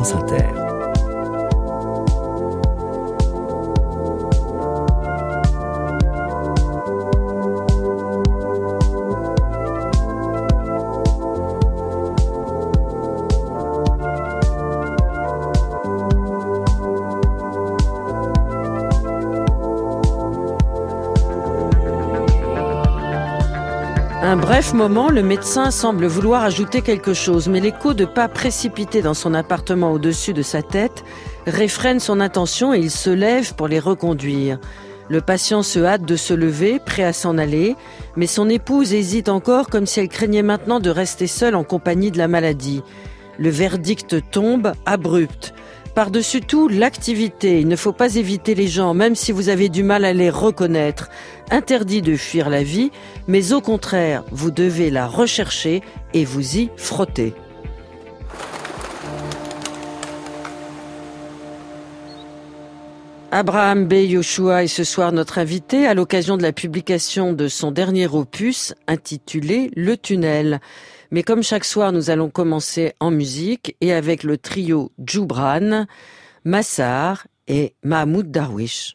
France Inter. Un bref moment, le médecin semble vouloir ajouter quelque chose, mais l'écho de pas précipité dans son appartement au-dessus de sa tête réfrène son intention et il se lève pour les reconduire. Le patient se hâte de se lever, prêt à s'en aller, mais son épouse hésite encore comme si elle craignait maintenant de rester seule en compagnie de la maladie. Le verdict tombe, abrupt. Par-dessus tout, l'activité. Il ne faut pas éviter les gens, même si vous avez du mal à les reconnaître. Interdit de fuir la vie, mais au contraire, vous devez la rechercher et vous y frotter. Abraham B. Yoshua est ce soir notre invité à l'occasion de la publication de son dernier opus intitulé « Le tunnel ». Mais comme chaque soir, nous allons commencer en musique et avec le trio Djoubran, Massar et Mahmoud Darwish.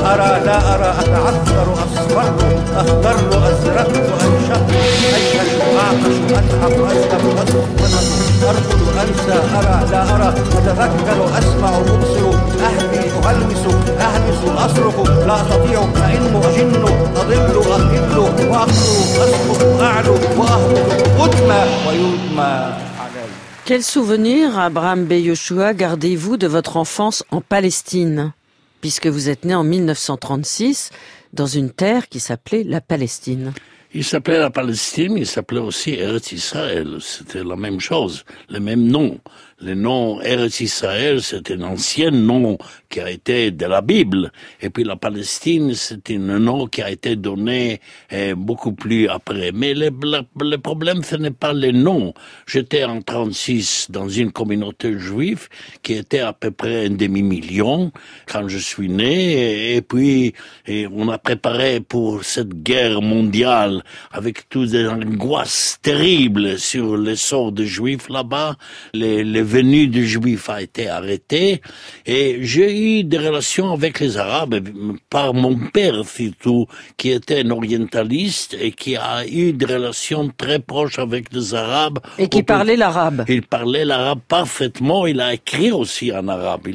أرى لا أرى أتعثر أصفر أخضر أزرق أنشق أيهش أعطش أتعب أسلم أسلم أرقد أنسى أرى لا أرى أتذكر أسمع أبصر أهدي أهمس أصرخ لا أستطيع أئن أجن أضل أهل وأقصر أسقط أعلو وأهبط أدمى ويدمى. Quel souvenir, Abraham Bey Yehoshua, gardez-vous de votre enfance en Palestine, puisque vous êtes né en 1936 dans une terre qui s'appelait la Palestine? Il s'appelait la Palestine, il s'appelait aussi Eretz Israël. C'était la même chose, le même nom. Le nom Eretz Israël, c'est un ancien nom qui a été de la Bible. Et puis la Palestine, c'est un nom qui a été donné beaucoup plus après. Mais le problème, ce n'est pas le nom. J'étais en 36 dans une communauté juive qui était à peu près 1 demi-million quand je suis né. Et puis, on a préparé pour cette guerre mondiale avec toutes des angoisses terribles sur le sort des juifs là-bas. Les venue des Juifs a été arrêté et j'ai eu des relations avec les Arabes par mon père surtout, qui était un orientaliste et qui a eu des relations très proches avec les Arabes. Et qui parlait l'arabe. Il parlait l'arabe parfaitement, il a écrit aussi en arabe.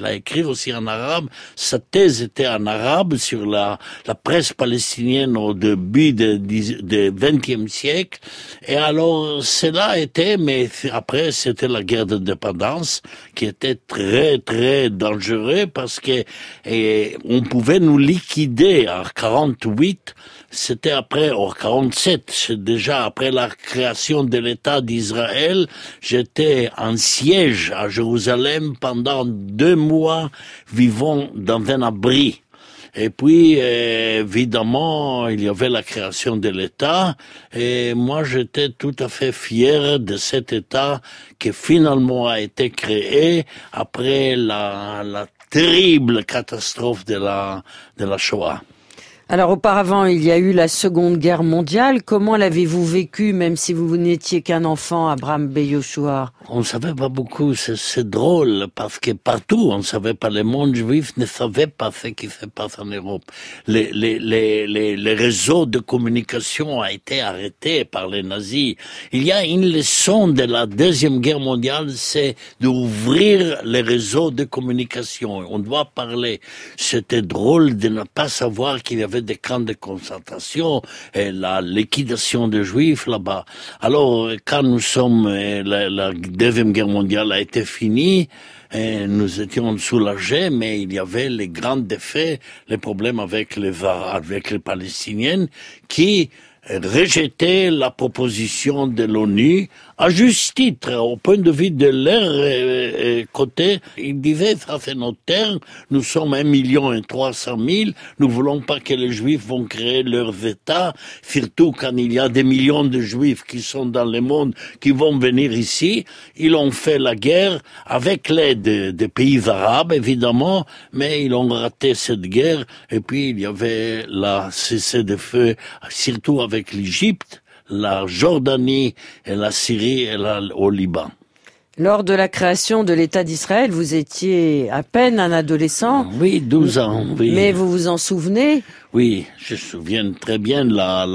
Sa thèse était en arabe sur la presse palestinienne au début du XXe siècle. Et alors, cela était, mais après, c'était la guerre d'indépendance qui était très, très dangereux parce que on pouvait nous liquider en 48. C'était après, en 47, c'est déjà après la création de l'État d'Israël. J'étais en siège à Jérusalem pendant 2 mois, vivant dans un abri. Et puis, évidemment, il y avait la création de l'État, et moi, j'étais tout à fait fier de cet État qui finalement a été créé après la terrible catastrophe de la Shoah. Alors auparavant, il y a eu la Seconde Guerre mondiale. Comment l'avez-vous vécu, même si vous n'étiez qu'un enfant, Abraham Bey Yehoshua? On ne savait pas beaucoup, c'est drôle, parce que partout, on ne savait pas, le monde juif ne savait pas ce qui se passe en Europe. Les réseaux de communication ont été arrêtés par les nazis. Il y a une leçon de la Deuxième Guerre mondiale, c'est d'ouvrir les réseaux de communication. On doit parler. C'était drôle de ne pas savoir qu'il y avait des camps de concentration et la liquidation des juifs là-bas. Alors, quand nous sommes, la Deuxième Guerre mondiale a été finie, et nous étions soulagés, mais il y avait les grands défis, les problèmes avec les Palestiniens qui rejetaient la proposition de l'ONU à juste titre, au point de vue de leur côté. Ils disaient, ça c'est notre terre, nous sommes 1,3 million, nous voulons pas que les Juifs vont créer leurs États, surtout quand il y a des millions de Juifs qui sont dans le monde, qui vont venir ici. Ils ont fait la guerre avec l'aide des pays arabes, évidemment, mais ils ont raté cette guerre, et puis il y avait la cessez-le-feu, surtout avec l'Égypte, la Jordanie et la Syrie et au Liban. Lors de la création de l'État d'Israël, vous étiez à peine un adolescent. Oui, 12 ans, oui. Mais vous vous en souvenez? Oui, je me souviens très bien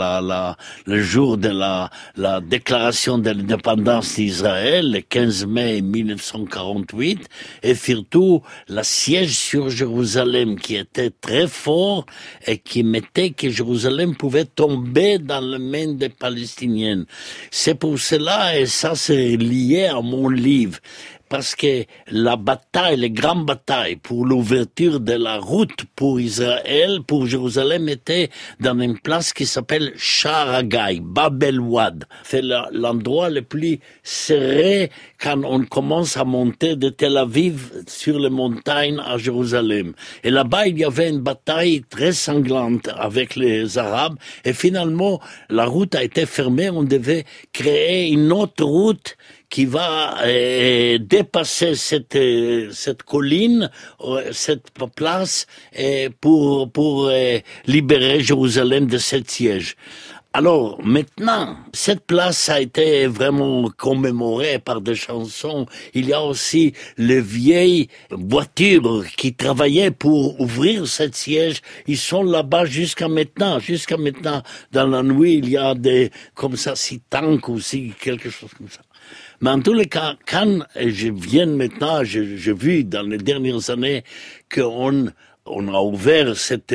le jour de la déclaration de l'indépendance d'Israël, le 15 mai 1948, et surtout la siège sur Jérusalem qui était très fort et qui mettait que Jérusalem pouvait tomber dans les mains des Palestiniens. C'est pour cela, et ça c'est lié à mon livre, parce que la bataille, les grandes batailles pour l'ouverture de la route pour Israël, pour Jérusalem, était dans une place qui s'appelle Sha'ar Hagai, Bab el-Wad. C'est l'endroit le plus serré quand on commence à monter de Tel Aviv sur les montagnes à Jérusalem. Et là-bas, il y avait une bataille très sanglante avec les Arabes. Et finalement, la route a été fermée. On devait créer une autre route qui va dépasser cette colline, cette place, pour libérer Jérusalem de cette siège. Alors, maintenant, cette place a été vraiment commémorée par des chansons. Il y a aussi les vieilles voitures qui travaillaient pour ouvrir cette siège. Ils sont là-bas jusqu'à maintenant. Jusqu'à maintenant, dans la nuit, il y a des, comme ça, si tanks ou si quelque chose comme ça. Mais en tous les cas, quand je viens maintenant, j'ai vu dans les dernières années qu'on a ouvert cette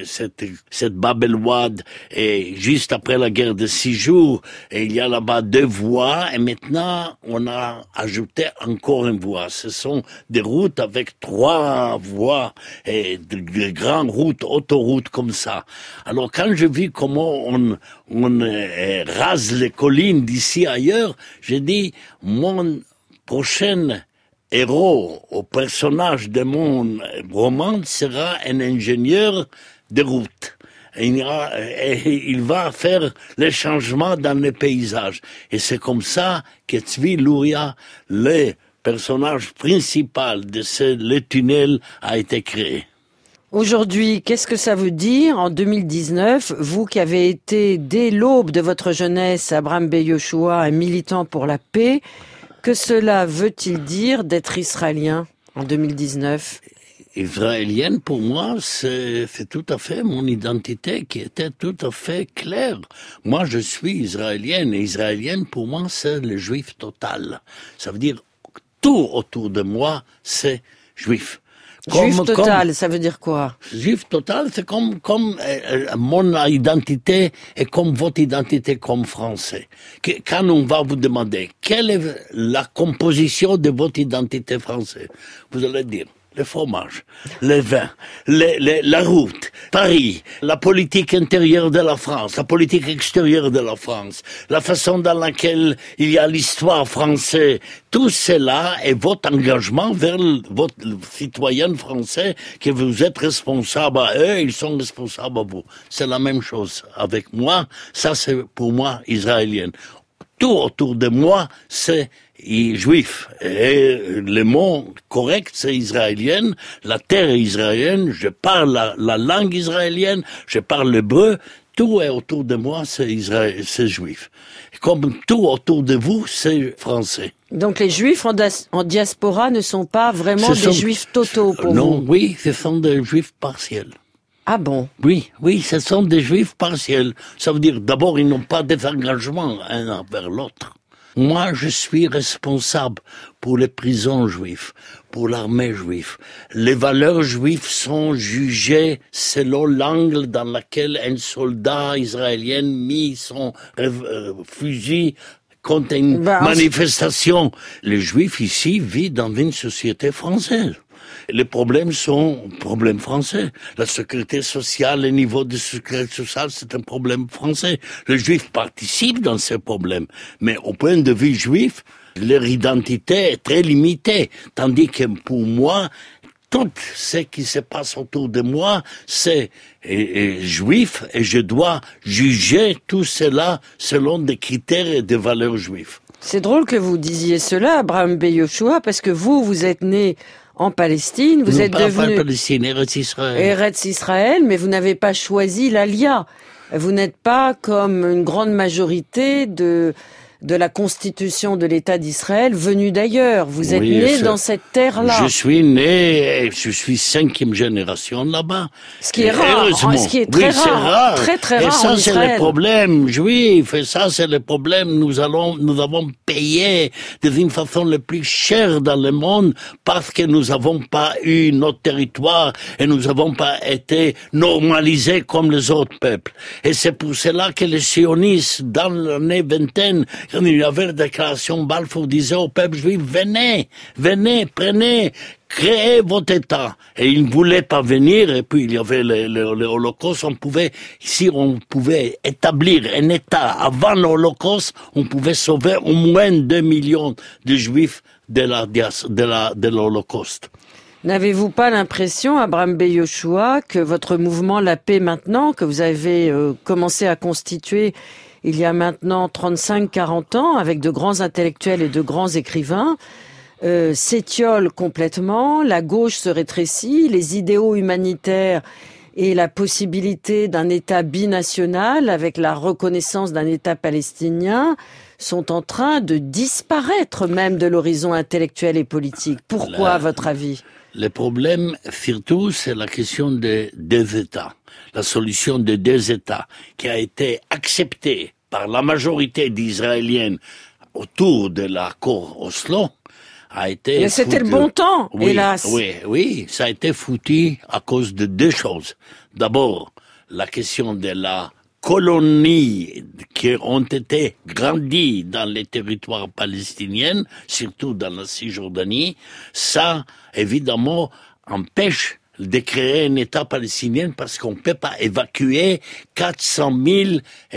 Bab el-Ouad et juste après la guerre de 6 jours, et il y a là-bas 2 voies et maintenant on a ajouté encore une voie. Ce sont des routes avec 3 voies et de grandes routes, autoroutes comme ça. Alors quand je vis comment on rase les collines d'ici ailleurs, j'ai dit mon prochain héros, au personnage de mon roman sera un ingénieur de route. Il va faire les changements dans les paysages. Et c'est comme ça que Tzvi Luria, le personnage principal de le tunnel, a été créé. Aujourd'hui, qu'est-ce que ça veut dire en 2019, vous qui avez été dès l'aube de votre jeunesse, Abraham Bey Yehoshua, un militant pour la paix, que cela veut-il dire d'être israélien en 2019 ? Israélienne, pour moi, c'est tout à fait mon identité qui était tout à fait claire. Moi, je suis israélienne, et israélienne, pour moi, c'est le juif total. Ça veut dire, tout autour de moi, c'est juif. Juif total, ça veut dire quoi? Juif total, c'est comme mon identité et comme votre identité comme français. Quand on va vous demander quelle est la composition de votre identité française, vous allez dire le fromage, le vin, la route, Paris, la politique intérieure de la France, la politique extérieure de la France, la façon dans laquelle il y a l'histoire française, tout cela est votre engagement vers votre citoyen français que vous êtes responsable à eux, ils sont responsables à vous. C'est la même chose avec moi, ça c'est pour moi israélien. Tout autour de moi, c'est juif. Et le mot correct, c'est israélienne. La terre est israélienne. Je parle la langue israélienne. Je parle l'hébreu. Tout est autour de moi, c'est juif. Comme tout autour de vous, c'est français. Donc les juifs en diaspora ne sont pas vraiment des juifs totaux pour vous? Non, oui, ce sont des juifs partiels. Ah bon? Oui, ce sont des juifs partiels. Ça veut dire, d'abord, ils n'ont pas d'engagement un envers l'autre. Moi, je suis responsable pour les prisons juives, pour l'armée juive. Les valeurs juives sont jugées selon l'angle dans lequel un soldat israélien mit son fusil contre une manifestation. Les juifs ici vivent dans une société française. Les problèmes sont problèmes français. La sécurité sociale, le niveau de sécurité sociale, c'est un problème français. Les juifs participent dans ces problèmes. Mais au point de vue juif, leur identité est très limitée. Tandis que pour moi, tout ce qui se passe autour de moi, c'est juif et je dois juger tout cela selon des critères et des valeurs juives. C'est drôle que vous disiez cela, Abraham Bey Yehoshua, parce que vous êtes né en Palestine, vous êtes devenu Palestine, Eretz Israël. Eretz Israël, mais vous n'avez pas choisi l'Alia. Vous n'êtes pas comme une grande majorité de la constitution de l'État d'Israël venu d'ailleurs. Vous êtes né dans cette terre-là. Je suis né, je suis 5e génération là-bas. Ce qui est rare, ce qui est très rare, très très rare. Et ça, en c'est Israël. le problème juif. Et ça, c'est le problème. Nous avons payé d'une façon la plus chère dans le monde parce que nous n'avons pas eu notre territoire et nous n'avons pas été normalisés comme les autres peuples. Et c'est pour cela que les sionistes, dans l'année vingtaine, quand il y avait la déclaration Balfour, disait au peuple juif, venez, prenez, créez votre État. Et ils ne voulaient pas venir, et puis il y avait l'Holocauste, on pouvait établir un État. Avant l'Holocauste, on pouvait sauver au moins 2 millions de juifs de l'Holocauste. N'avez-vous pas l'impression, Abraham Bey Yehoshua, que votre mouvement La Paix maintenant, que vous avez commencé à constituer il y a maintenant 35-40 ans, avec de grands intellectuels et de grands écrivains, s'étiole complètement, la gauche se rétrécit, les idéaux humanitaires et la possibilité d'un État binational avec la reconnaissance d'un État palestinien sont en train de disparaître même de l'horizon intellectuel et politique. Pourquoi, à votre avis? Le problème, surtout, c'est la question des deux États. La solution des deux États qui a été acceptée par la majorité d'Israéliens autour de l'accord Oslo a été... Mais c'était le bon temps, oui, hélas. Oui, ça a été foutu à cause de deux choses. D'abord, la question de la colonies qui ont été grandies dans les territoires palestiniens, surtout dans la Cisjordanie, ça, évidemment, empêche de créer un État palestinien parce qu'on ne peut pas évacuer 400 000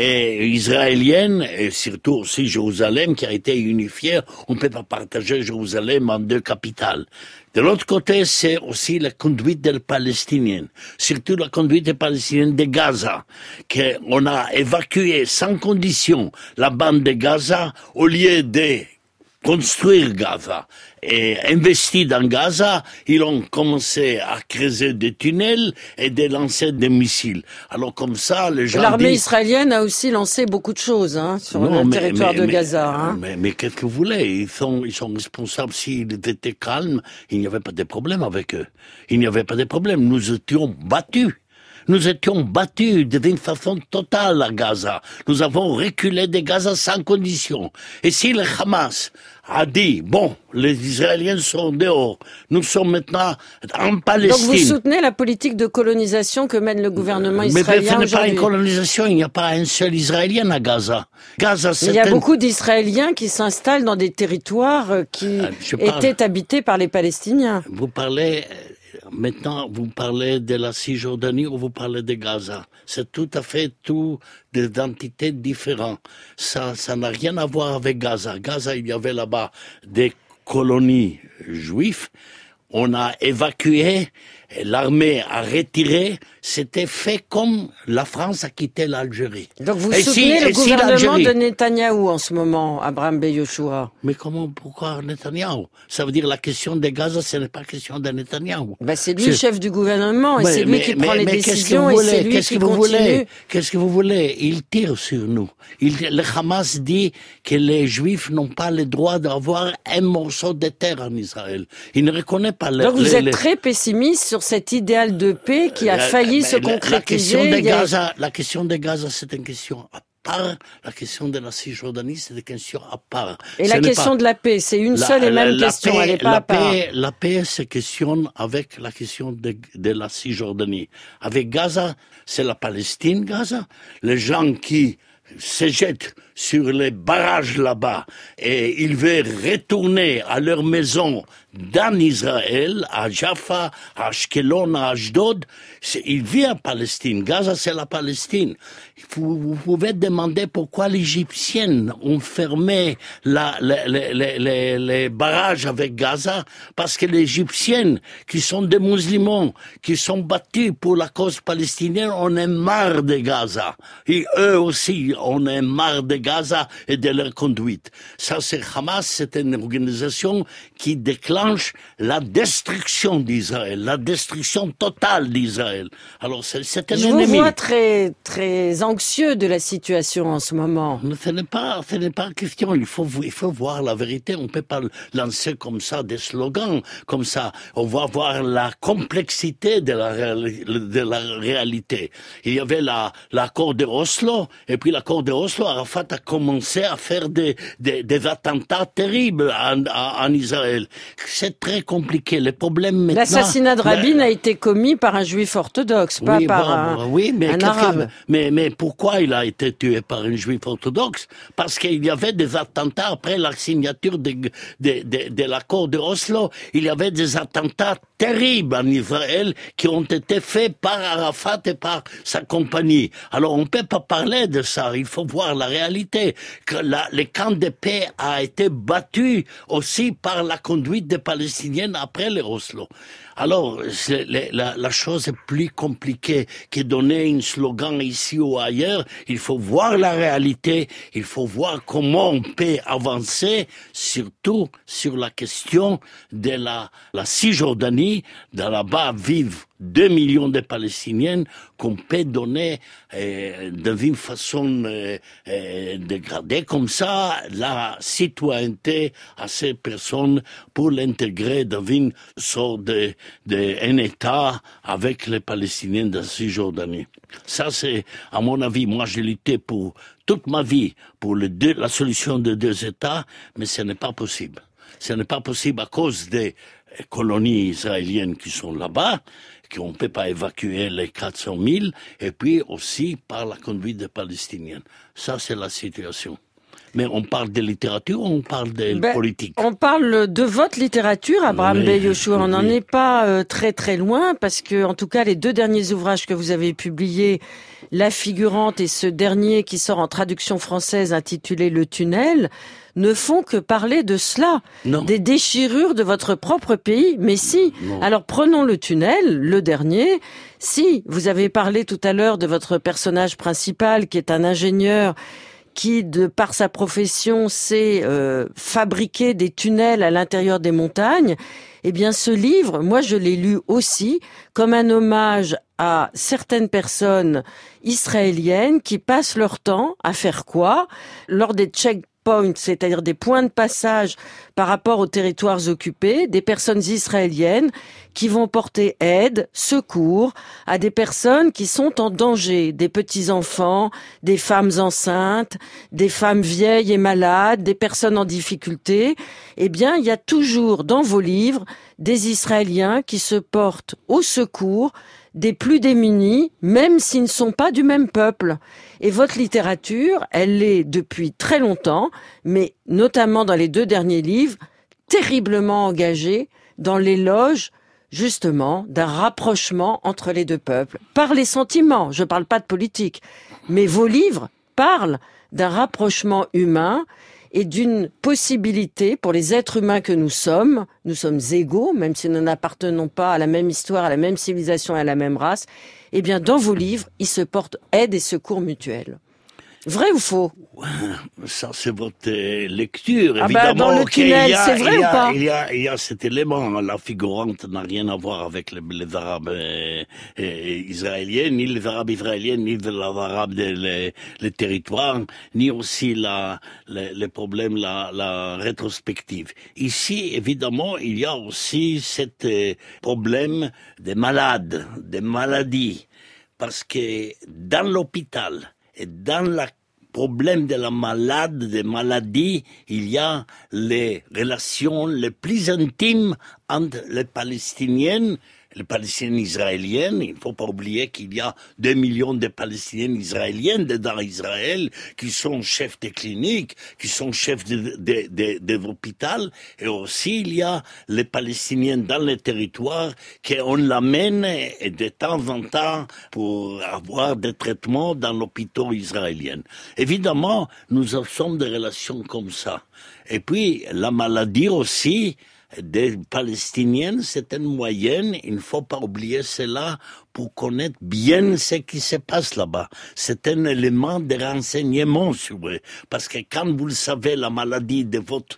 Israéliens, et surtout aussi Jérusalem qui a été unifiée. On ne peut pas partager Jérusalem en deux capitales. De l'autre côté, c'est aussi la conduite des Palestiniens, surtout la conduite des Palestiniens de Gaza, qu'on a évacué sans condition la bande de Gaza au lieu de construire Gaza et investi dans Gaza, ils ont commencé à creuser des tunnels et de lancer des missiles. Alors comme ça, les gens l'armée israélienne a aussi lancé beaucoup de choses sur le territoire de Gaza. Mais qu'est-ce que vous voulez? Ils sont responsables. S'ils étaient calmes, il n'y avait pas de problème avec eux. Il n'y avait pas de problème. Nous étions battus. Nous étions battus d'une façon totale à Gaza. Nous avons reculé de Gaza sans condition. Et si le Hamas a dit, bon, les Israéliens sont dehors, nous sommes maintenant en Palestine. Donc vous soutenez la politique de colonisation que mène le gouvernement israélien aujourd'hui? Mais ce n'est pas une colonisation, il n'y a pas un seul Israélien à Gaza. Il y a beaucoup d'Israéliens qui s'installent dans des territoires qui étaient habités par les Palestiniens. Vous parlez... Maintenant, vous parlez de la Cisjordanie ou vous parlez de Gaza. C'est tout à fait des entités différentes. Ça n'a rien à voir avec Gaza. Gaza, il y avait là-bas des colonies juives. On a évacué, l'armée a retiré. C'était fait comme la France a quitté l'Algérie. Donc vous soutenez le gouvernement de Netanyahou en ce moment, Abraham Beyoshua? Mais pourquoi Netanyahou? Ça veut dire la question de Gaza, ce n'est pas question de Netanyahou. C'est lui le chef du gouvernement et c'est lui qui prend les décisions et c'est lui qui continue. Qu'est-ce que vous voulez? Il tire sur nous. Le Hamas dit que les Juifs n'ont pas le droit d'avoir un morceau de terre en Israël. Il ne reconnaît pas Donc vous êtes très pessimiste sur cet idéal de paix qui a failli se concrétiser. La question de Gaza, c'est une question à part. La question de la Cisjordanie, c'est une question à part. Et la question de la paix, c'est une seule et même question, elle n'est pas à part. La paix se questionne avec la question de la Cisjordanie. Avec Gaza, c'est la Palestine, Gaza. Les gens qui se jettent sur les barrages là-bas et ils veulent retourner à leur maison dans Israël, à Jaffa, à Ashkelon, à Ashdod. Ils vivent en Palestine. Gaza, c'est la Palestine. Vous pouvez demander pourquoi les Égyptiens ont fermé les barrages avec Gaza. Parce que les Égyptiens, qui sont des musulmans, qui sont battus pour la cause palestinienne, on est marre de Gaza. Et eux aussi, on est marre de Gaza et de leur conduite. Ça, c'est Hamas, c'est une organisation qui déclenche la destruction d'Israël, la destruction totale d'Israël. Alors, c'est un ennemi. Je vous vois très, très anxieux de la situation en ce moment. Ce n'est pas question. Il faut voir la vérité. On ne peut pas lancer comme ça des slogans, comme ça. On va voir la complexité de la réalité. Il y avait l'accord de Oslo, et puis l'accord de Oslo, Arafat a commencé à faire des attentats terribles en Israël. C'est très compliqué. Le problème maintenant... L'assassinat de Rabin a été commis par un juif orthodoxe, pas par un arabe. Mais pourquoi il a été tué par un juif orthodoxe? Parce qu'il y avait des attentats après la signature de l'accord de Oslo. Il y avait des attentats terribles en Israël qui ont été faits par Arafat et par sa compagnie. Alors on ne peut pas parler de ça. Il faut voir la réalité. Que le camp de paix a été battu aussi par la conduite des Palestiniens après les Oslo. Alors, la chose est plus compliquée que donner un slogan ici ou ailleurs. Il faut voir la réalité, il faut voir comment on peut avancer, surtout sur la question de la Cisjordanie. De là-bas vivent 2 millions de Palestiniens qu'on peut donner d'une façon dégradée comme ça la citoyenneté à ces personnes pour l'intégrer dans une sorte un État avec les Palestiniens de Cisjordanie. Ça, c'est, à mon avis, moi j'ai lutté pour toute ma vie pour la solution de 2 États, mais ce n'est pas possible. Ce n'est pas possible à cause des colonies israéliennes qui sont là-bas, qu'on ne peut pas évacuer les 400 000, et puis aussi par la conduite des Palestiniens. Ça, c'est la situation. Mais on parle de littérature ou on parle de politique? On parle de votre littérature, Abraham Bey-Yehoshua. On n'en est pas très très loin, parce que en tout cas, les 2 derniers ouvrages que vous avez publiés, La Figurante et ce dernier qui sort en traduction française intitulé Le Tunnel, ne font que parler de cela, des déchirures de votre propre pays. Mais si, alors prenons Le Tunnel, le dernier. Si, vous avez parlé tout à l'heure de votre personnage principal, qui est un ingénieur qui, de par sa profession, sait fabriquer des tunnels à l'intérieur des montagnes. Eh bien, ce livre, moi, je l'ai lu aussi comme un hommage à certaines personnes israéliennes qui passent leur temps à faire quoi? Lors des checkpoints, c'est-à-dire des points de passage par rapport aux territoires occupés, des personnes israéliennes qui vont porter aide, secours à des personnes qui sont en danger, des petits-enfants, des femmes enceintes, des femmes vieilles et malades, des personnes en difficulté. Eh bien, il y a toujours dans vos livres des Israéliens qui se portent au secours des plus démunis, même s'ils ne sont pas du même peuple. Et votre littérature, elle l'est depuis très longtemps, mais notamment dans les 2 derniers livres, terriblement engagée dans l'éloge, justement, d'un rapprochement entre les 2 peuples. Par les sentiments, je ne parle pas de politique, mais vos livres parlent d'un rapprochement humain et d'une possibilité pour les êtres humains que nous sommes égaux, même si nous n'appartenons pas à la même histoire, à la même civilisation et à la même race, eh bien, dans vos livres, ils se portent aide et secours mutuels. Vrai ou faux? Ça, c'est votre lecture, évidemment. Dans le tunnel, c'est vrai ou pas? Il y a cet élément. La figurante n'a rien à voir avec les Arabes israéliens, ni les Arabes israéliens, ni les Arabes les territoires, ni aussi les problèmes, la rétrospective. Ici, évidemment, il y a aussi cet problème des malades, des maladies. Parce que dans l'hôpital, et dans le problème de la des maladies, il y a les relations les plus intimes entre les Palestiniens israéliennes. Il ne faut pas oublier qu'il y a 2 millions de Palestiniens israéliens dans Israël qui sont chefs de cliniques, qui sont chefs de l'hôpital. Et aussi, il y a les Palestiniens dans les territoires qu'on l'amène de temps en temps pour avoir des traitements dans l'hôpital israélien. Évidemment, nous avons des relations comme ça. Et puis, la maladie aussi, des Palestiniens, c'est une moyenne, il ne faut pas oublier cela pour connaître bien ce qui se passe là-bas. C'est un élément de renseignement sur eux. Parce que quand vous savez la maladie de votre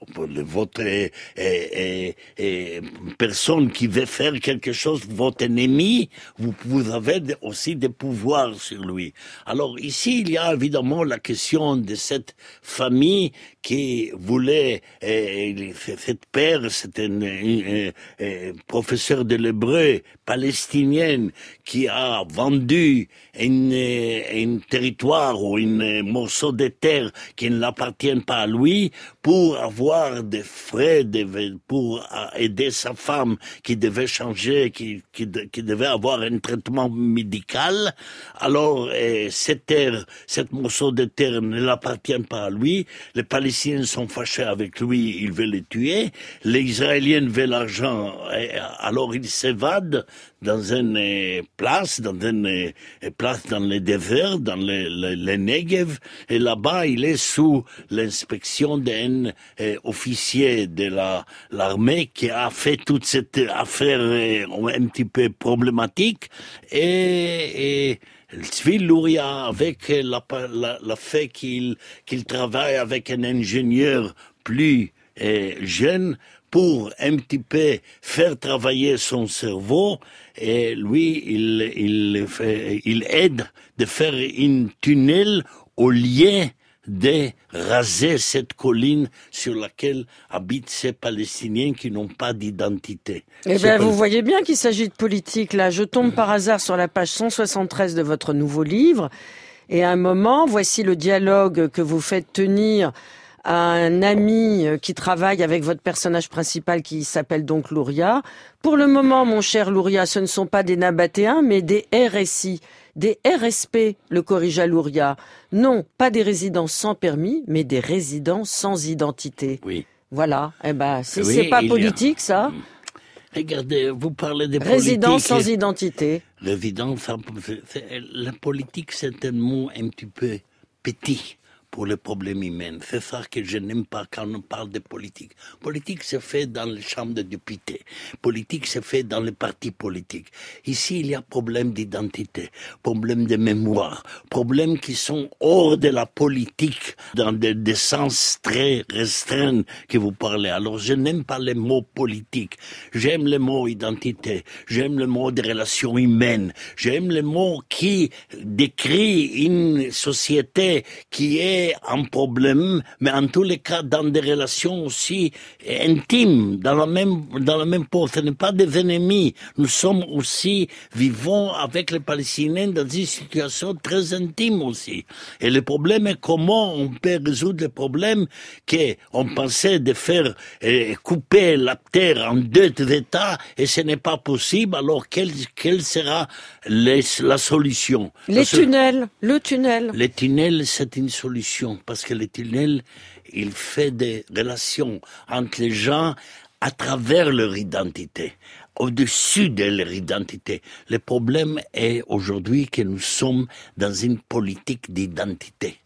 personne qui veut faire quelque chose, votre ennemi, vous avez aussi des pouvoirs sur lui. Alors ici, il y a évidemment la question de cette famille qui voulait, cette père, c'est un professeur de l'hébreu palestinien qui a vendu un territoire ou un morceau de terre qui ne l'appartient pas à lui pour avoir des frais pour aider sa femme qui devait changer, qui devait avoir un traitement médical. Alors, cette terre, cette morceau de terre ne l'appartient pas à lui. Les Palestiniens sont fâchés avec lui, ils veulent le tuer. Les Israéliens veulent l'argent, alors ils s'évadent dans une place, dans le désert, dans le Negev, et là-bas, il est sous l'inspection d'un officier de l'armée qui a fait toute cette affaire un petit peu problématique, et Tzvi Luria, avec la fait qu'il travaille avec un ingénieur plus jeune, pour un petit peu faire travailler son cerveau, et lui, il aide de faire une tunnel au lieu de raser cette colline sur laquelle habitent ces Palestiniens qui n'ont pas d'identité. Eh bien, vous voyez bien qu'il s'agit de politique, là. Je tombe par hasard sur la page 173 de votre nouveau livre, et à un moment, voici le dialogue que vous faites tenir à un ami qui travaille avec votre personnage principal qui s'appelle donc Louria. Pour le moment, mon cher Louria, ce ne sont pas des Nabatéens, mais des RSI. Des RSP, le corrigea Louria. Non, pas des résidents sans permis, mais des résidents sans identité. Oui. Voilà. Eh ben, si Oui, c'est pas politique, ça. Regardez, vous parlez des Résidents politiques. sans identité. Résidents sans... La politique, c'est un mot un petit peu petit pour les problèmes humains. C'est ça que je n'aime pas quand on parle de politique. Politique se fait dans les chambres de députés. Politique se fait dans les partis politiques. Ici, il y a problème d'identité, problème de mémoire, problèmes qui sont hors de la politique, dans des sens très restreints que vous parlez. Alors, je n'aime pas les mots politiques. J'aime les mots identité. J'aime le mot des relations humaines. J'aime les mots qui décrit une société qui est un problème, mais en tous les cas dans des relations aussi intimes, dans la même peau. Ce n'est pas des ennemis. Nous sommes aussi vivons avec les Palestiniens dans une situation très intime aussi. Et le problème est comment on peut résoudre le problème qu'on pensait de faire couper la terre en deux États et ce n'est pas possible. Alors quelle sera la solution? Le tunnel. Les tunnels, c'est une solution parce que le tunnel, il fait des relations entre les gens à travers leur identité, au-dessus de leur identité. Le problème est aujourd'hui que nous sommes dans une politique d'identité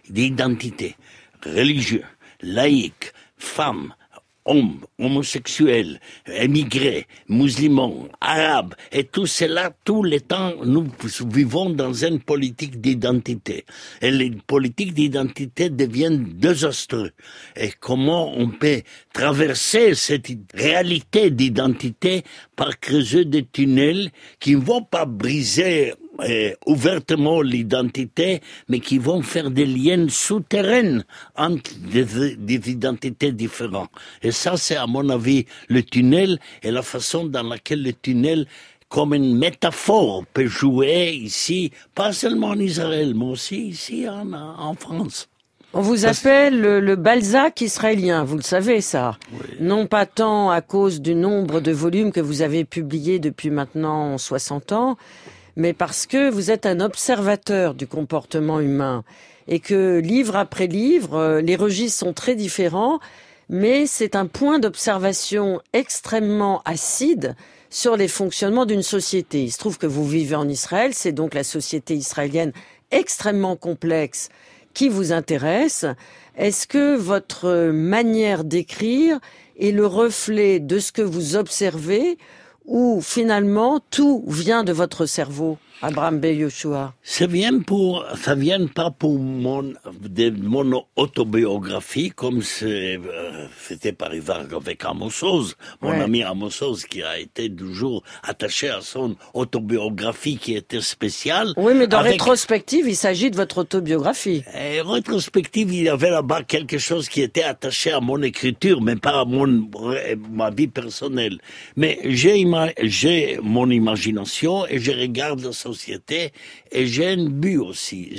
religieuse, laïque, femme, hommes, homosexuels, émigrés, musulmans, arabes, et tout cela, tout le temps, nous vivons dans une politique d'identité. Et les politiques d'identité deviennent désastreuses. Et comment on peut traverser cette réalité d'identité par creuser des tunnels qui ne vont pas briser ouvertement l'identité, mais qui vont faire des liens souterrains entre des identités différentes. Et ça, c'est à mon avis le tunnel et la façon dans laquelle le tunnel, comme une métaphore, peut jouer ici, pas seulement en Israël, mais aussi ici en France. On vous appelle le Balzac israélien, vous le savez ça. Oui. Non pas tant à cause du nombre de volumes que vous avez publiés depuis maintenant 60 ans, mais parce que vous êtes un observateur du comportement humain et que livre après livre, les registres sont très différents, mais c'est un point d'observation extrêmement acide sur les fonctionnements d'une société. Il se trouve que vous vivez en Israël, c'est donc la société israélienne extrêmement complexe qui vous intéresse. Est-ce que votre manière d'écrire est le reflet de ce que vous observez ou finalement tout vient de votre cerveau, Abraham Ben Yehoshua? Ça vient pas pour mon autobiographie, comme c'était par exemple avec Amos Oz, mon ami Amos Oz, qui a été toujours attaché à son autobiographie qui était spéciale. Oui, mais dans rétrospective, il s'agit de votre autobiographie. Et rétrospective, il y avait là-bas quelque chose qui était attaché à mon écriture, mais pas à ma vie personnelle. Mais j'ai mon imagination et je regarde la société et j'ai un but aussi.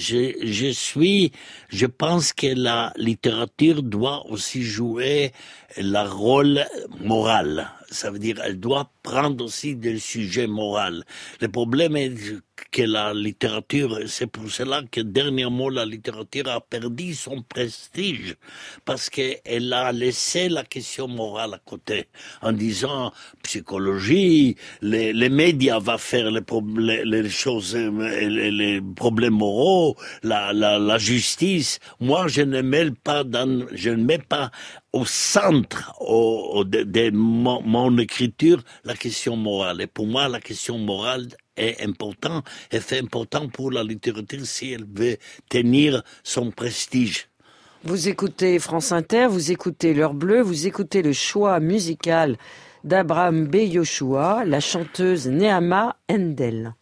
Je pense que la littérature doit aussi jouer le rôle moral. Ça veut dire, elle doit prendre aussi des sujets moraux. Le problème est que la littérature, c'est pour cela que dernièrement la littérature a perdu son prestige, parce qu'elle a laissé la question morale à côté, en disant psychologie, les médias va faire les choses, les problèmes moraux, la justice. Moi, je ne mets pas au centre de mon écriture la question morale. Et pour moi, la question morale est importante, et c'est important pour la littérature si elle veut tenir son prestige. Vous écoutez France Inter, vous écoutez L'Heure Bleue, vous écoutez le choix musical d'Abraham B. Yoshua, la chanteuse Neama Endel.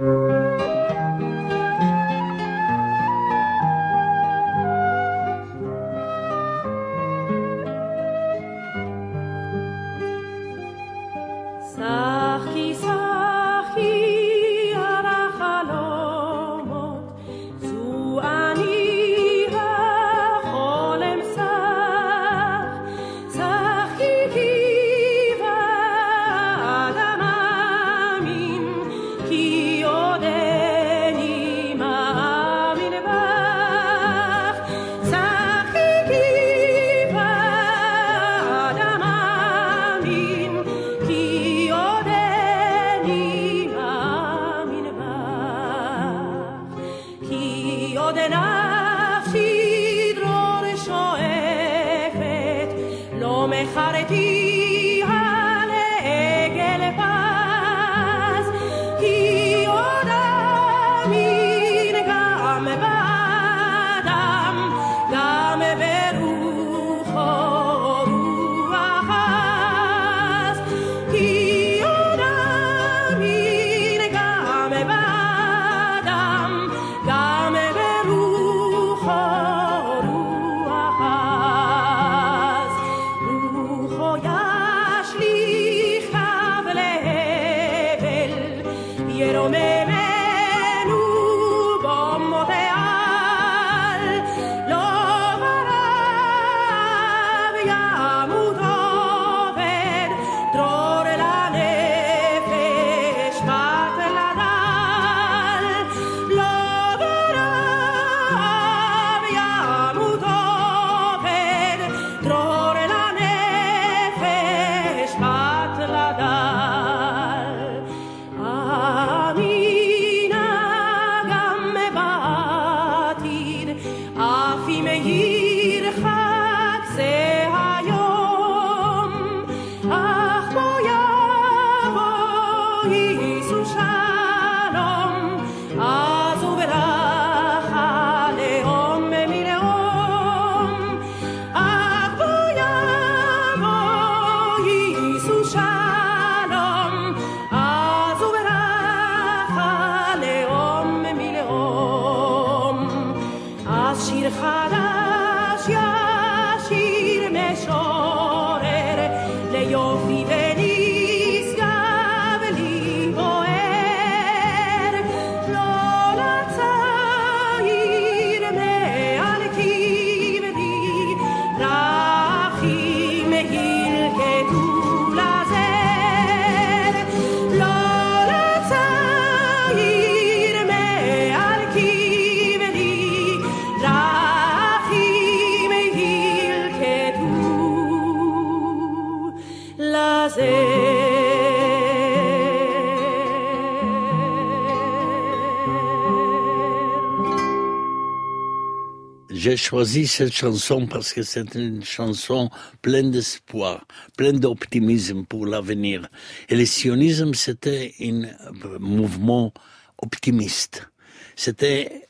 J'ai choisi cette chanson parce que c'est une chanson pleine d'espoir, pleine d'optimisme pour l'avenir. Et le sionisme, c'était un mouvement optimiste. C'était,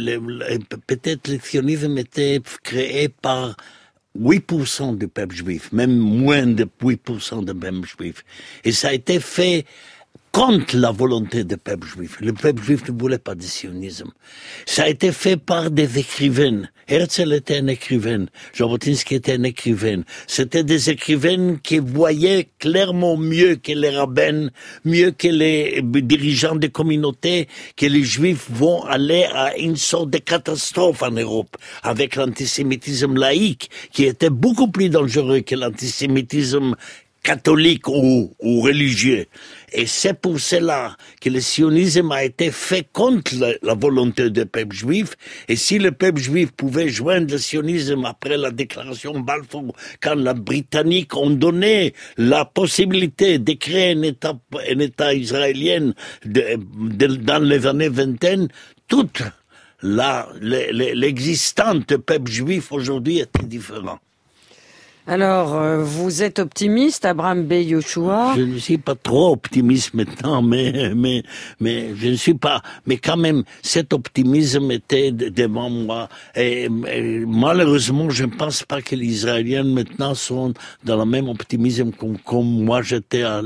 peut-être le sionisme était créé par 8% du peuple juif, même moins de 8% du peuple juif. Et ça a été fait contre la volonté du peuple juif. Le peuple juif ne voulait pas de sionisme. Ça a été fait par des écrivains. Herzl était un écrivain. Jabotinsky était un écrivain. C'était des écrivains qui voyaient clairement mieux que les rabbins, mieux que les dirigeants des communautés, que les juifs vont aller à une sorte de catastrophe en Europe, avec l'antisémitisme laïque, qui était beaucoup plus dangereux que l'antisémitisme catholique ou religieux. Et c'est pour cela que le sionisme a été fait contre la volonté du peuple juif. Et si le peuple juif pouvait joindre le sionisme après la déclaration Balfour, quand les Britanniques ont donné la possibilité de créer un État israélien dans les années vingtaine, toute l'existence du peuple juif aujourd'hui était différente. Alors, vous êtes optimiste, Abraham Bey Yehoshua? Je ne suis pas trop optimiste maintenant, mais je ne suis pas. Mais quand même, cet optimisme était devant moi. Et malheureusement, je ne pense pas que les Israéliens maintenant sont dans le même optimisme comme moi j'étais à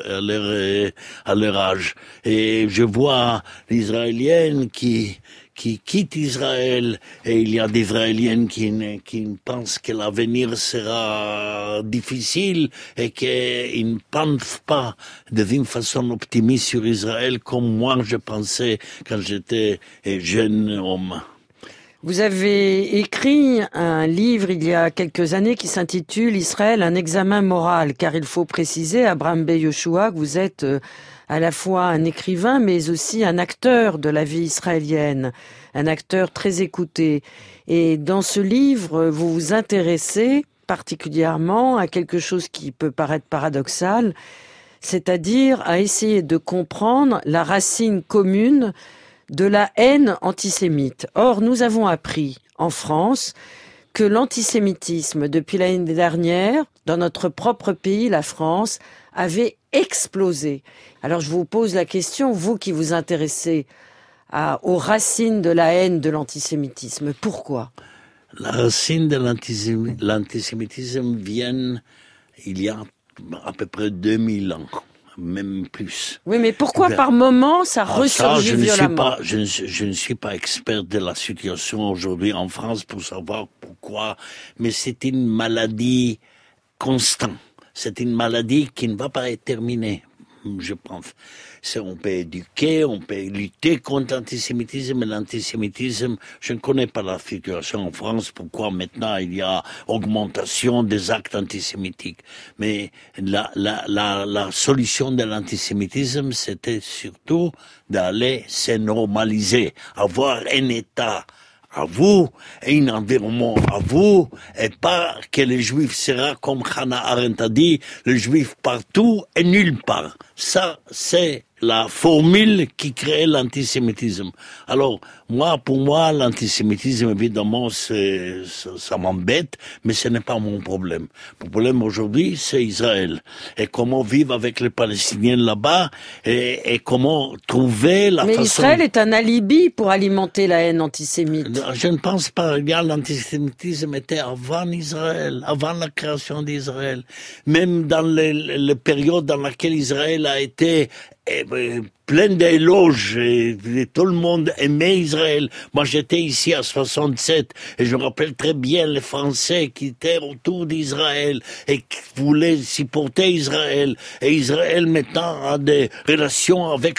leur âge. Et je vois les Israéliennes qui quittent Israël, et il y a des Israéliennes qui pensent que l'avenir sera difficile et qu'ils ne pensent pas d'une façon optimiste sur Israël comme moi je pensais quand j'étais jeune homme. Vous avez écrit un livre il y a quelques années qui s'intitule « Israël, un examen moral », car il faut préciser, Abraham Bey Yehoshua, que vous êtes à la fois un écrivain, mais aussi un acteur de la vie israélienne, un acteur très écouté. Et dans ce livre, vous vous intéressez particulièrement à quelque chose qui peut paraître paradoxal, c'est-à-dire à essayer de comprendre la racine commune de la haine antisémite. Or, nous avons appris en France que l'antisémitisme, depuis l'année dernière, dans notre propre pays, la France, avait explosé. Alors, je vous pose la question, vous qui vous intéressez aux racines de la haine de l'antisémitisme, pourquoi? La racine de l'antisémitisme vient il y a à peu près 2000 ans. Même plus. Oui, mais pourquoi par moment ça ressurgit violemment? Je ne suis pas expert de la situation aujourd'hui en France pour savoir pourquoi, mais c'est une maladie constante. C'est une maladie qui ne va pas être terminée, je pense. On peut éduquer, on peut lutter contre l'antisémitisme, mais l'antisémitisme, je ne connais pas la situation en France, pourquoi maintenant il y a augmentation des actes antisémitiques. Mais la solution de l'antisémitisme, c'était surtout d'aller se normaliser, avoir un État à vous, et un environnement à vous, et pas que les Juifs sera comme Hannah Arendt a dit, les Juifs partout et nulle part. Ça, c'est la formule qui crée l'antisémitisme. Alors, pour moi, l'antisémitisme, évidemment, ça m'embête, mais ce n'est pas mon problème. Mon problème aujourd'hui, c'est Israël. Et comment vivre avec les Palestiniens là-bas, et comment trouver la façon... Mais Israël est un alibi pour alimenter la haine antisémite. Je ne pense pas. L'antisémitisme était avant Israël, avant la création d'Israël. Même dans les périodes dans laquelle Israël a été plein d'éloges, et tout le monde aimait Israël. Moi, j'étais ici à 67 et je me rappelle très bien les Français qui étaient autour d'Israël et qui voulaient supporter Israël. Et Israël maintenant a des relations avec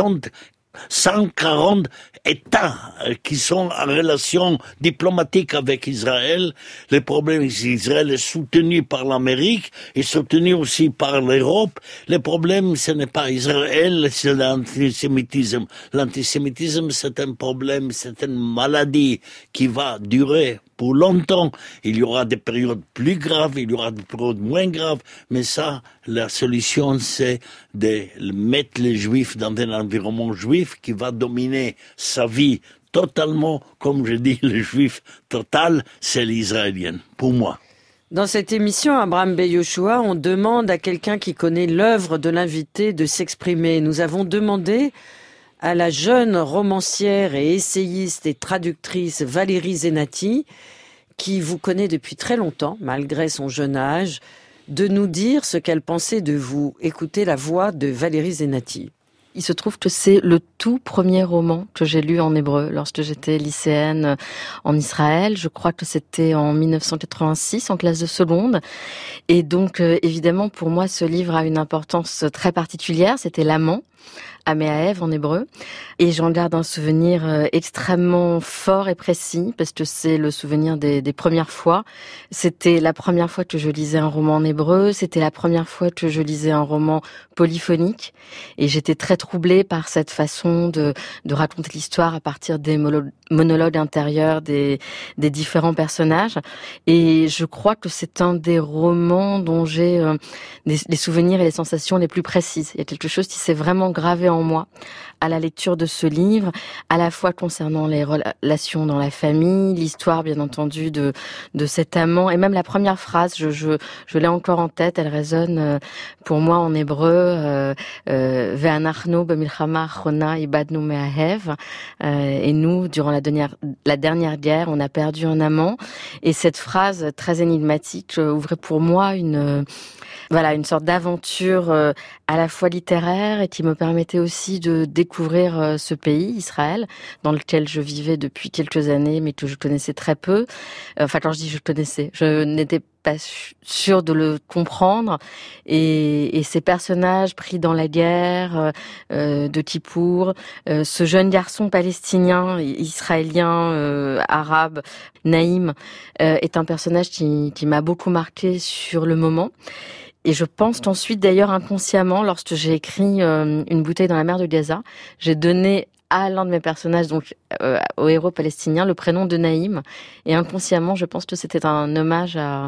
140 États qui sont en relation diplomatique avec Israël. Le problème, c'est qu'Israël est soutenu par l'Amérique et soutenu aussi par l'Europe. Le problème, ce n'est pas Israël, c'est l'antisémitisme. L'antisémitisme, c'est un problème, c'est une maladie qui va durer pour longtemps. Il y aura des périodes plus graves, il y aura des périodes moins graves, mais ça, la solution, c'est de mettre les Juifs dans un environnement juif qui va dominer sa vie totalement. Comme je dis, le Juif total, c'est l'Israélien, pour moi. Dans cette émission, Abraham Bey Yehoshua, on demande à quelqu'un qui connaît l'œuvre de l'invité de s'exprimer. Nous avons demandé à la jeune romancière et essayiste et traductrice Valérie Zenati, qui vous connaît depuis très longtemps, malgré son jeune âge, de nous dire ce qu'elle pensait de vous. Écoutez la voix de Valérie Zenati. Il se trouve que c'est le tout premier roman que j'ai lu en hébreu lorsque j'étais lycéenne en Israël. Je crois que c'était en 1986, en classe de seconde. Et donc, évidemment, pour moi, ce livre a une importance très particulière. C'était l'amant. Améaève en hébreu, et j'en garde un souvenir extrêmement fort et précis, parce que c'est le souvenir des premières fois. C'était la première fois que je lisais un roman en hébreu, c'était la première fois que je lisais un roman polyphonique, et j'étais très troublée par cette façon de raconter l'histoire à partir des monologues intérieurs des différents personnages, et je crois que c'est un des romans dont j'ai les souvenirs et les sensations les plus précises. Il y a quelque chose qui s'est vraiment gravé en moi à la lecture de ce livre, à la fois concernant les relations dans la famille, l'histoire bien entendu de cet amant, et même la première phrase, je l'ai encore en tête, elle résonne pour moi en hébreu, Ve'anachnu b'milchama achrona ibadnu me'ahev, et nous, durant la dernière guerre, on a perdu un amant, et cette phrase très énigmatique ouvrait pour moi une sorte d'aventure à la fois littéraire et qui me permettait aussi de découvrir ce pays, Israël, dans lequel je vivais depuis quelques années, mais que je connaissais très peu. Enfin, quand je dis je connaissais, je n'étais pas sûre de le comprendre. Et ces personnages pris dans la guerre de Kippour, ce jeune garçon palestinien, israélien, arabe, Naïm, est un personnage qui m'a beaucoup marqué sur le moment. Et je pense qu'ensuite, d'ailleurs, inconsciemment, lorsque j'ai écrit Une bouteille dans la mer de Gaza, j'ai donné à l'un de mes personnages, donc au héros palestinien, le prénom de Naïm. Et inconsciemment, je pense que c'était un hommage à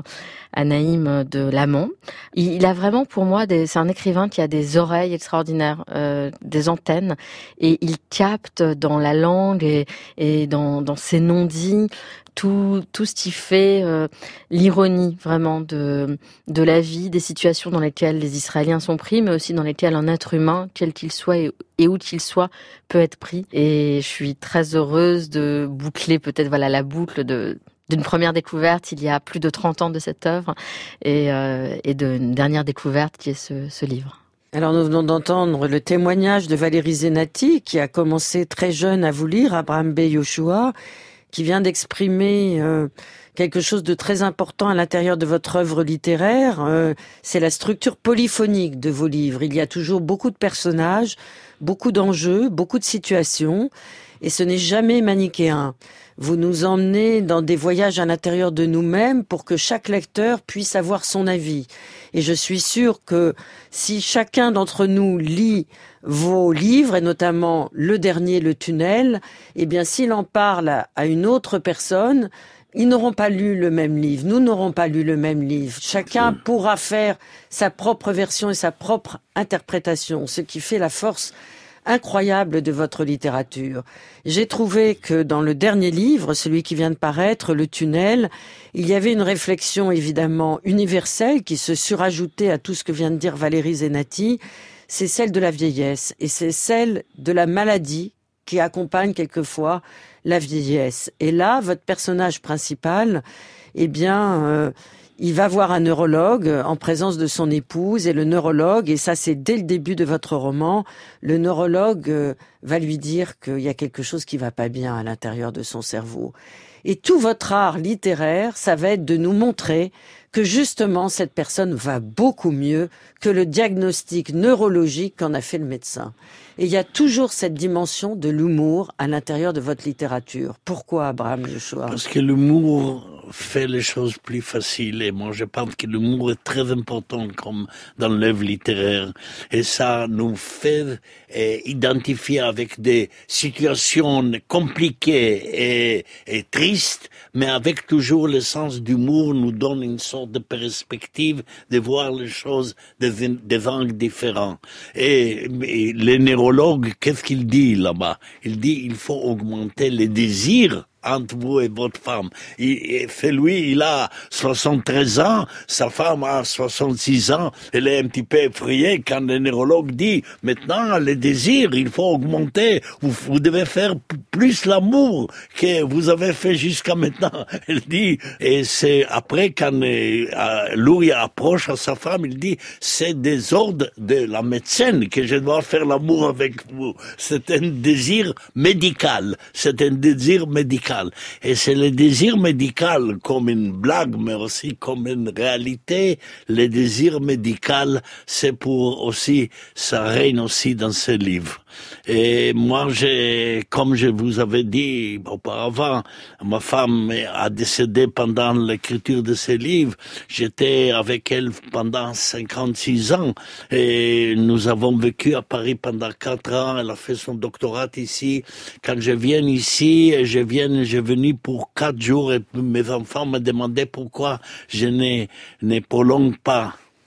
Naïm de l'amant. Il a vraiment, pour moi, c'est un écrivain qui a des oreilles extraordinaires, des antennes, et il capte dans la langue et dans ses non-dits tout ce qui fait l'ironie vraiment de la vie, des situations dans lesquelles les Israéliens sont pris, mais aussi dans lesquelles un être humain, quel qu'il soit et où qu'il soit, peut être pris. Et je suis très heureuse de boucler peut-être la boucle d'une première découverte il y a plus de 30 ans de cette œuvre et d'une dernière découverte qui est ce livre. Alors nous venons d'entendre le témoignage de Valérie Zenati qui a commencé très jeune à vous lire, Abraham B. Yoshua, qui vient d'exprimer quelque chose de très important à l'intérieur de votre œuvre littéraire. C'est la structure polyphonique de vos livres. Il y a toujours beaucoup de personnages, beaucoup d'enjeux, beaucoup de situations, et ce n'est jamais manichéen. Vous nous emmenez dans des voyages à l'intérieur de nous-mêmes pour que chaque lecteur puisse avoir son avis. Et je suis sûre que si chacun d'entre nous lit vos livres, et notamment le dernier, Le Tunnel, eh bien, s'il en parle à une autre personne, ils n'auront pas lu le même livre. Nous n'aurons pas lu le même livre. Chacun pourra faire sa propre version et sa propre interprétation, ce qui fait la force incroyable de votre littérature. J'ai trouvé que dans le dernier livre, celui qui vient de paraître, Le Tunnel, il y avait une réflexion évidemment universelle qui se surajoutait à tout ce que vient de dire Valérie Zenati. C'est celle de la vieillesse et c'est celle de la maladie qui accompagne quelquefois la vieillesse. Et là, votre personnage principal, eh bien, il va voir un neurologue en présence de son épouse, et le neurologue, et ça c'est dès le début de votre roman, le neurologue va lui dire qu'il y a quelque chose qui va pas bien à l'intérieur de son cerveau. Et tout votre art littéraire, ça va être de nous montrer que justement cette personne va beaucoup mieux que le diagnostic neurologique qu'en a fait le médecin. Et il y a toujours cette dimension de l'humour à l'intérieur de votre littérature. Pourquoi, Abraham Yoshua ? Parce que l'humour fait les choses plus faciles. Et moi, je pense que l'humour est très important comme dans l'œuvre littéraire. Et ça nous fait identifier avec des situations compliquées et tristes, mais avec toujours le sens d'humour nous donne une sorte de perspective de voir les choses des angles différents. Et les neurologues, qu'est-ce qu'il dit là-bas ? Il dit il faut augmenter les désirs entre vous et votre femme. Lui, il a 73 ans, sa femme a 66 ans, elle est un petit peu effrayée quand le neurologue dit, maintenant, les désirs, il faut augmenter, vous devez faire plus l'amour que vous avez fait jusqu'à maintenant. Elle dit, et c'est après quand lui approche à sa femme, il dit, c'est des ordres de la médecine que je dois faire l'amour avec vous. C'est un désir médical. Et c'est le désir médical comme une blague, mais aussi comme une réalité. Le désir médical, c'est pour aussi, ça règne aussi dans ce livre. Et moi, comme je vous avais dit auparavant, ma femme a décédé pendant l'écriture de ce livre. J'étais avec elle pendant 56 ans et nous avons vécu à Paris pendant 4 ans. Elle a fait son doctorat ici. Quand je viens ici, je venu pour 4 jours et mes enfants me demandaient pourquoi je ne prolonge pas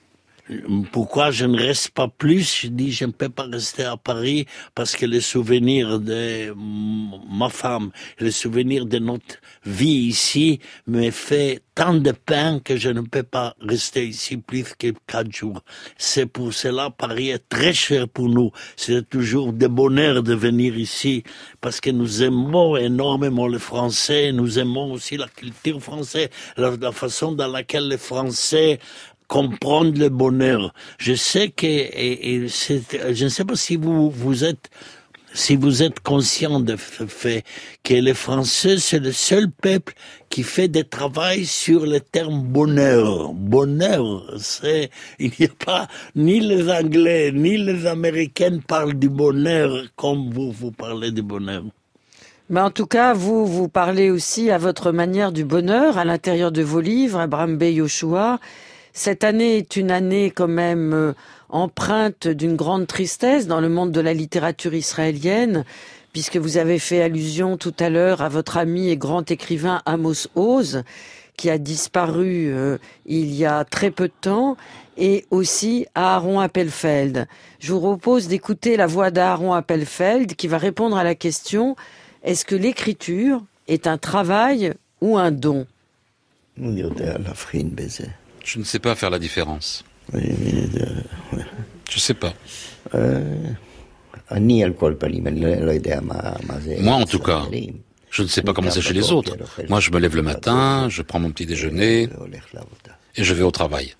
Pourquoi je ne reste pas plus? Je dis, je ne peux pas rester à Paris parce que les souvenirs de ma femme, les souvenirs de notre vie ici me fait tant de peine que je ne peux pas rester ici plus que 4 jours. C'est pour cela Paris est très cher pour nous. C'est toujours de bonheur de venir ici parce que nous aimons énormément le français, nous aimons aussi la culture française, la façon dans laquelle les Français comprendre le bonheur. Je sais que, je ne sais pas si vous êtes conscient de ce fait que les Français, c'est le seul peuple qui fait des travail sur le terme bonheur. Bonheur, il n'y a pas, ni les Anglais, ni les Américains parlent du bonheur comme vous parlez du bonheur. Mais en tout cas, vous parlez aussi à votre manière du bonheur à l'intérieur de vos livres, Abraham Bey Yehoshua. Cette année est une année quand même empreinte d'une grande tristesse dans le monde de la littérature israélienne, puisque vous avez fait allusion tout à l'heure à votre ami et grand écrivain Amos Oz, qui a disparu il y a très peu de temps, et aussi à Aaron Appelfeld. Je vous propose d'écouter la voix d'Aaron Appelfeld qui va répondre à la question: est-ce que l'écriture est un travail ou un don? Je ne sais pas faire la différence. Je sais pas. Moi, en tout cas, je ne sais pas comment c'est chez les autres. Moi, je me lève le matin, je prends mon petit déjeuner et je vais au travail.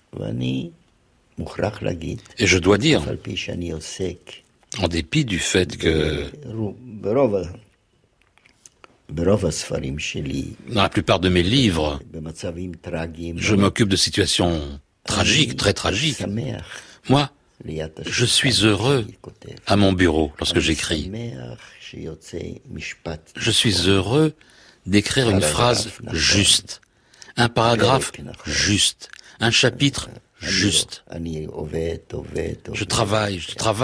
Et je dois dire, en dépit du fait que dans la plupart de mes livres, je m'occupe de situations tragiques, très tragiques. Moi, je suis heureux à mon bureau lorsque j'écris. Je suis heureux d'écrire une phrase juste, un paragraphe juste, un chapitre juste. Je travaille.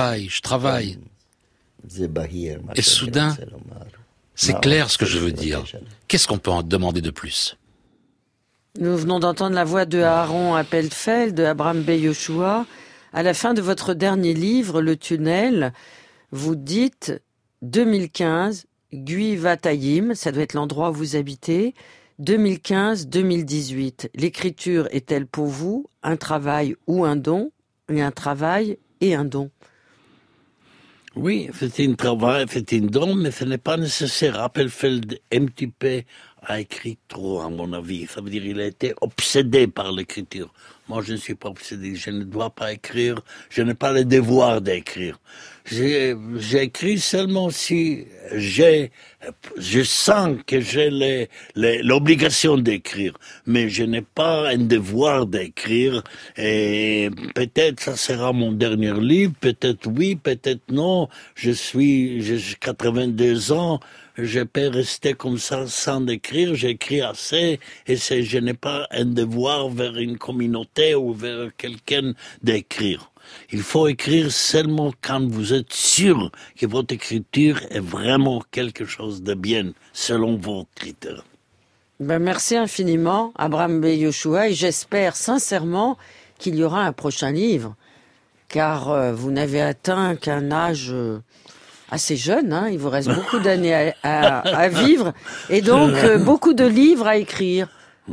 Et soudain, c'est clair ce que je veux dire. Qu'est-ce qu'on peut en demander de plus? Nous venons d'entendre la voix de Aaron Appelfeld, de Abraham Bey Yehoshua. À la fin de votre dernier livre, Le Tunnel, vous dites 2015, Guivatayim, ça doit être l'endroit où vous habitez, 2015-2018. L'écriture est-elle pour vous un travail ou un don, et un travail et un don? Oui, c'est un travail, c'est un don, mais ce n'est pas nécessaire. Appelfeld, un petit peu, a écrit trop, à mon avis. Ça veut dire qu'il a été obsédé par l'écriture. Moi, je ne suis pas obsédé. Je ne dois pas écrire. Je n'ai pas le devoir d'écrire. J'écris seulement si je sens que j'ai l'obligation d'écrire. Mais je n'ai pas un devoir d'écrire. Et peut-être ça sera mon dernier livre. Peut-être oui, peut-être non. J'ai 82 ans. Je peux rester comme ça sans écrire, j'écris assez, et je n'ai pas un devoir vers une communauté ou vers quelqu'un d'écrire. Il faut écrire seulement quand vous êtes sûr que votre écriture est vraiment quelque chose de bien, selon vos critères. Merci infiniment, Abraham Bey Yehoshua, et j'espère sincèrement qu'il y aura un prochain livre, car vous n'avez atteint qu'un âge assez jeune, hein, il vous reste beaucoup d'années à vivre, et donc beaucoup de livres à écrire.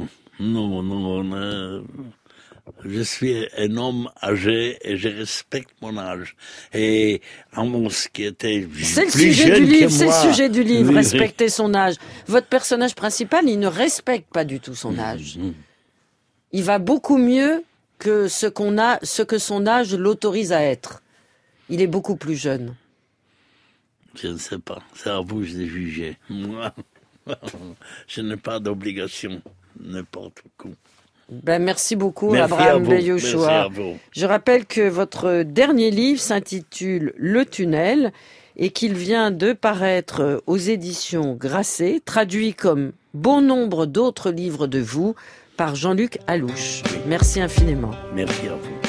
Non, je suis un homme âgé et je respecte mon âge. Et Amos, qui était plus jeune que moi... C'est le sujet du livre, respecter son âge. Votre personnage principal, il ne respecte pas du tout son âge. Il va beaucoup mieux que ce que son âge l'autorise à être. Il est beaucoup plus jeune. Je ne sais pas, c'est à vous de juger. Moi, je n'ai pas d'obligation, n'importe où. Merci beaucoup, Abraham Bey Yehoshua. Je rappelle que votre dernier livre s'intitule Le Tunnel et qu'il vient de paraître aux éditions Grasset, traduit comme bon nombre d'autres livres de vous par Jean-Luc Alouche. Merci infiniment. Merci à vous.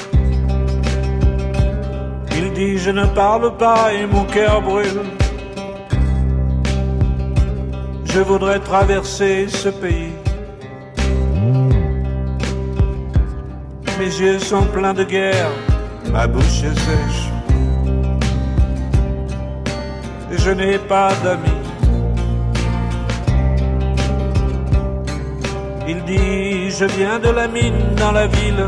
Il dit je ne parle pas et mon cœur brûle. Je voudrais traverser ce pays. Mes yeux sont pleins de guerre, ma bouche est sèche. Je n'ai pas d'amis. Il dit, je viens de la mine dans la ville.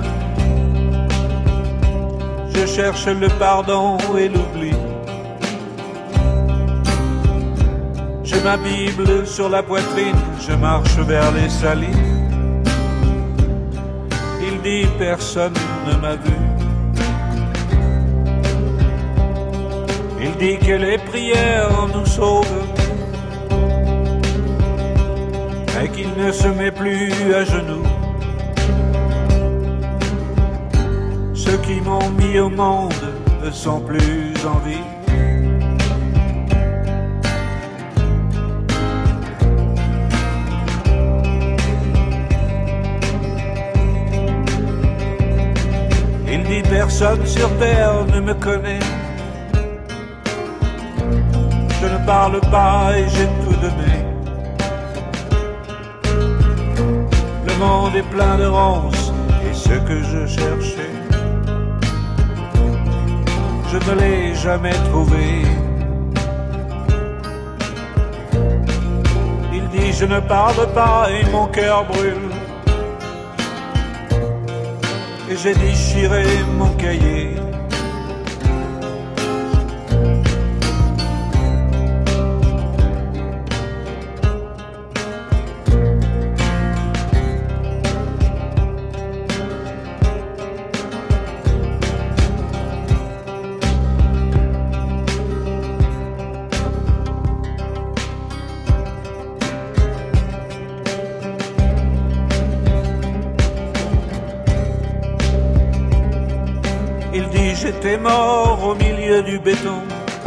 Je cherche le pardon et l'oubli. J'ai ma Bible sur la poitrine, je marche vers les salines. Il dit, personne ne m'a vu. Il dit que les prières nous sauvent, mais qu'il ne se met plus à genoux. Ceux qui m'ont mis au monde ne sont plus en vie. Il dit personne sur terre ne me connaît. Je ne parle pas et j'ai tout donné. Le monde est plein de ronces et ce que je cherchais, je ne l'ai jamais trouvé. Il dit je ne parle pas et mon cœur brûle. Et j'ai déchiré mon cahier. Il dit j'étais mort au milieu du béton.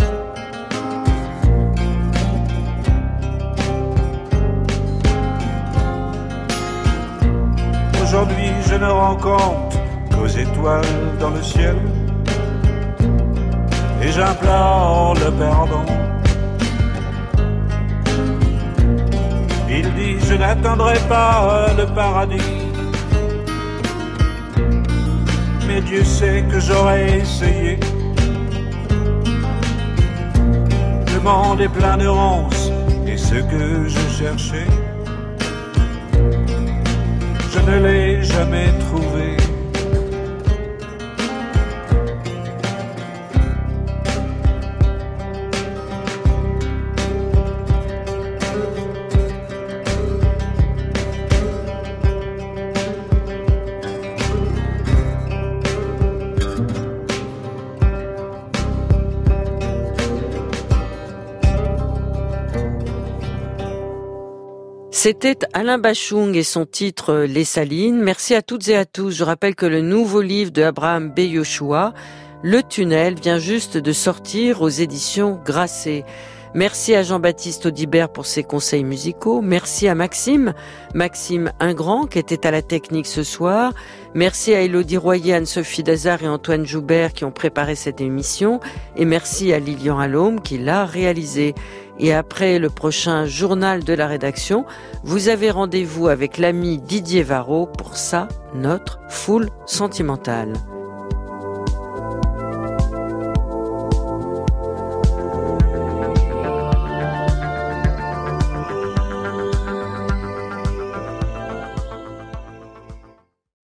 Aujourd'hui je ne rends compte qu'aux étoiles dans le ciel. Et j'implore le pardon. Il dit je n'attendrai pas le paradis. Mais Dieu sait que j'aurais essayé. Le monde est plein de ronces et ce que je cherchais, je ne l'ai jamais trouvé. C'était Alain Bachung et son titre Les Salines. Merci à toutes et à tous. Je rappelle que le nouveau livre de Abraham B. Yoshua, Le Tunnel, vient juste de sortir aux éditions Grasset. Merci à Jean-Baptiste Audibert pour ses conseils musicaux. Merci à Maxime Ingrand qui était à la technique ce soir. Merci à Élodie Royer, Anne-Sophie Dazard et Antoine Joubert qui ont préparé cette émission. Et merci à Lilian Allôme qui l'a réalisée. Et après le prochain journal de la rédaction, vous avez rendez-vous avec l'ami Didier Varro pour ça, notre foule sentimentale.